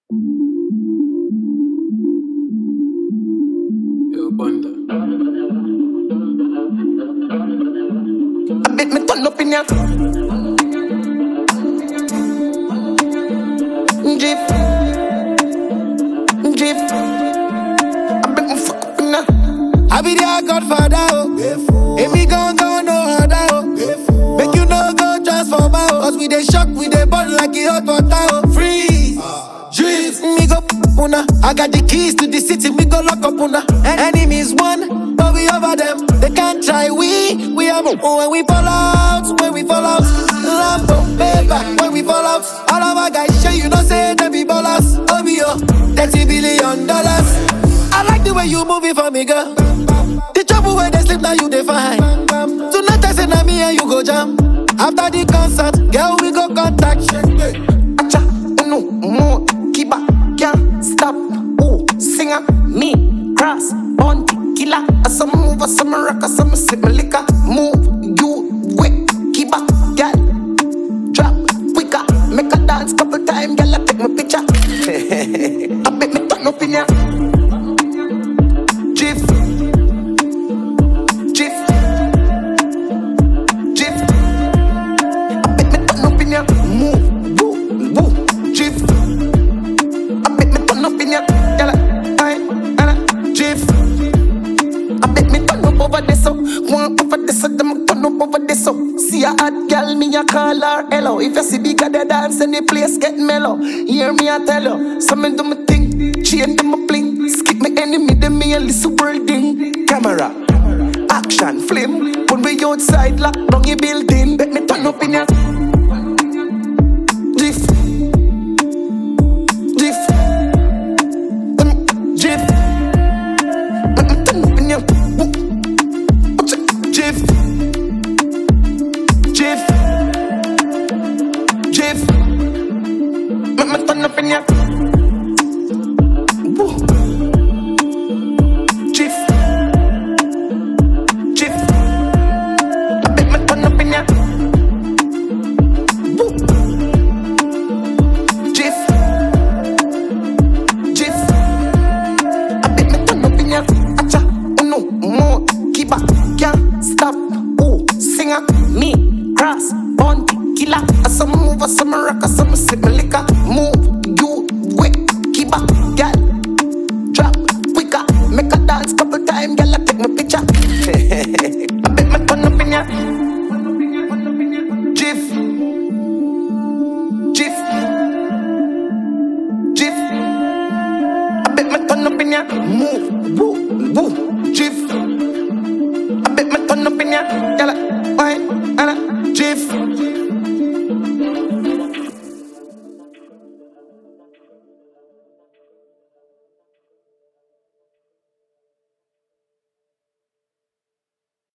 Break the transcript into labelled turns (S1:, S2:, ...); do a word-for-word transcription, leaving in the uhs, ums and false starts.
S1: Yo, Bunda.
S2: I bet me turn up in ya. Drip, drip. I bet me fuck up in ya.
S3: I be their godfather, oh. If me gon' go no other, oh. Make you no go transform, oh. Cause we dey shock, we dey burn like a hot water, oh. Freeze, drift, me go puna. I got the keys to the city, me go lock up una. Enemies one, but we over them. They can't try, we, we have when we fall out, when we fall out. Lambo, paper, when we fall out. All of our guys show you know say they be ballers. O B O, thirty billion dollars. I like the way you move it for me, girl. The trouble where they sleep now you define. Tonight I say na me and you go jam. After the concert, girl we go contact.
S2: Acha, uno, more, kiba, can't stop. Oh, singer, me, cross, bounty, killer. As some move, as some rock, as some sip my liquor. Move, you, wet, kiba, girl. Drop, quicker, make a dance couple time, girl. I take my picture. I bet me turn up in ya. Jiff, jiff, jiff. I bet me turn up in ya. Move, woo, woo, jiff. I bet me turn up in ya. Girl, I, I, jiff. I bet me turn up over this, so one over this, so them turn up over this, so see a hot girl, me a call her hello. If you see bigger the dance and the place get mellow, hear me I tell you, so me do me thing, chain them a bling, skip me enemy, them me a little world ding. Camera, action, flame, when we outside lock down your building, bet me turn up in ya. Jiff, jiff, um, jiff. Bet me turn up in ya. Woo. Watch it, jiff, jiff, jiff. Bet me turn up in ya. Woo. Jiff, jiff. I bet me turn up in ya. Woo. Jiff, jiff. I bet me turn up in ya. Acha, uno, more, kiba, can't stop. Oh, singer, me, cross, bounty, killer. As some move, as some rock, as some sip my liquor. Move, you, wet, kiba, girl. Drop, quicker, make a dance couple time, girl. I take my picture. I bet me turn up in ya. Jiff, jiff, jiff. I bet me turn up in ya. Move, woo, woo, jiff.